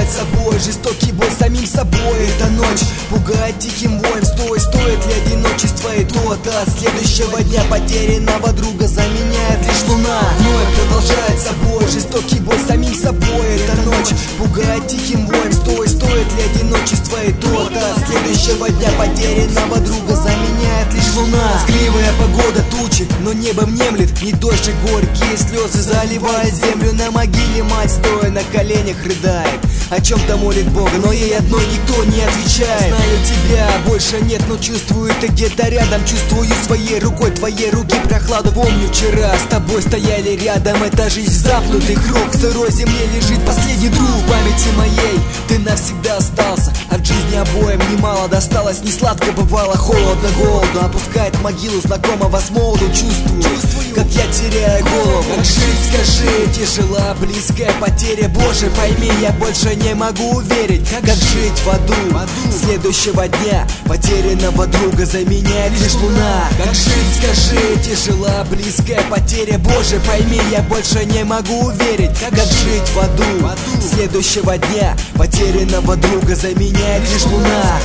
продолжает собой жестокий бой с самим собой. Эта ночь пугает тихим воем. Стоит ли одиночество и тот от следующего дня потерянного друга заменяет лишь луна. Вновь продолжает собой жестокий бой с самим собой. Эта ночь пугает тихим воем. Стоит ли одиночество и тот от следующего дня потерянного друга заменяет лишь луна. Скливая погода, тучи, но небо мнемлет. Не дождь, а горькие слезы заливают землю. На могиле мать, стоя на коленях, рыдает, о чем-то молит Бога, но ей одной никто не отвечает. Знаю, тебя больше нет, но чувствую, ты где-то рядом. Чувствую своей рукой твоей руки прохладу. Помню, вчера с тобой стояли рядом. Это жизнь замкнутых круг. В сырой земле лежит последний друг. В памяти моей ты навсегда остался. От жизни обоим немало досталось. Не сладко бывало, холодно, голодно. Опускает в могилу знакомого с молоду. Чувствую, как я теряю голову. Как жить, скажи, тяжела, близкая потеря. Боже, пойми, я больше не могу верить. Как жить в аду следующего дня потерянного друга заменяет лишь луна. Как жить, скажи, тяжела, близкая потеря. Боже, пойми, я больше не могу верить. Как жить в аду следующего дня потерянного друга заменяет лишь луна.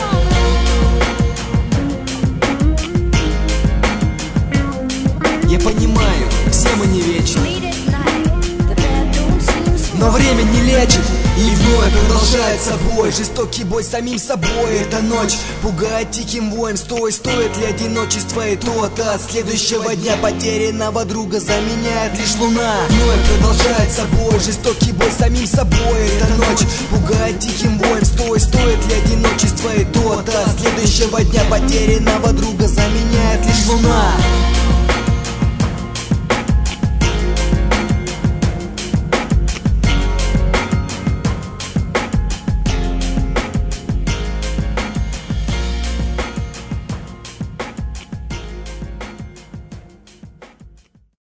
Я понимаю, все мы не вечны, но время не лечит. И вновь продолжает собой жестокий бой с самим собой. Эта ночь пугает тихим воем. Стоит ли одиночество и тот от следующего дня потерянного друга заменяет лишь луна. Вновь продолжает собой жестокий бой с самим собой. Эта ночь пугает тихим воем. Стоит ли одиночество и тот от следующего дня потерянного друга заменяет лишь луна.